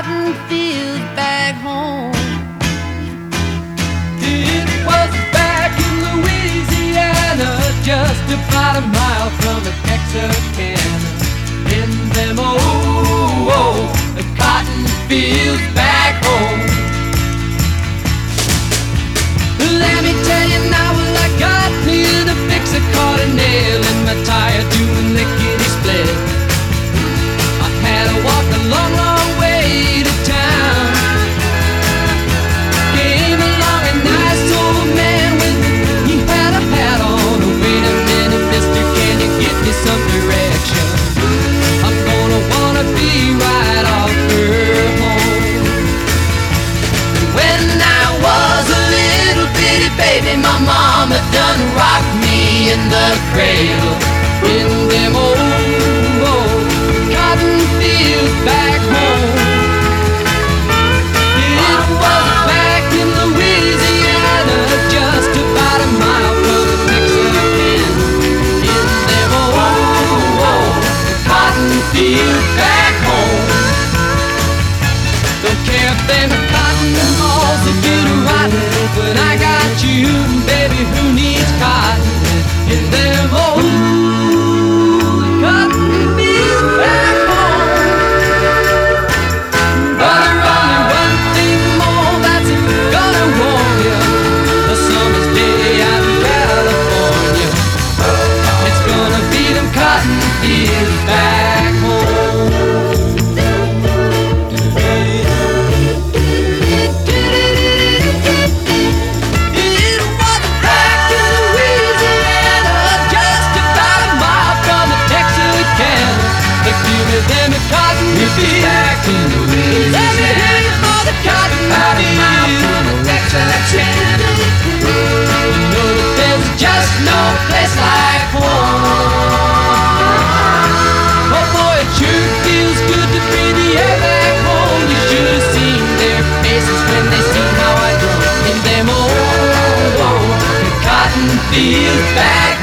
cotton fields back home. It was back in Louisiana, just about a mile from a Texarkana. In them old cotton fields back home. Let me tell you now, well, I got here to fix a caught a nail in my tire doing lickety split. I had to walk a long, long way to town. Came along a nice old man he had a hat on. Oh, wait a minute, mister, can you give me some direction? I'm gonna wanna be right off her home. When I was a little bitty baby, my mama done rocked me in the cradle. In them old cotton fields back home. It was back in Louisiana, just about a mile from the Texarkana. In them old cotton fields back home. Don't care if them cotton balls that get rotten. When I got you, baby, who needs cotton? In them old cotton fields back home. But there's only one thing more that's gonna warm you. The summer's day out in California. It's gonna be them cotton fields back home. It was back in Louisiana, just about a mile from the Texarkana. But give me them cotton fields back in Louisiana. Let me hear you for the cotton fields from the Texarkana. You know that there's just no place like home. Oh boy, it sure feels good to breathe the air back home. You should have seen their faces when they seen how I drove in them old cotton fields back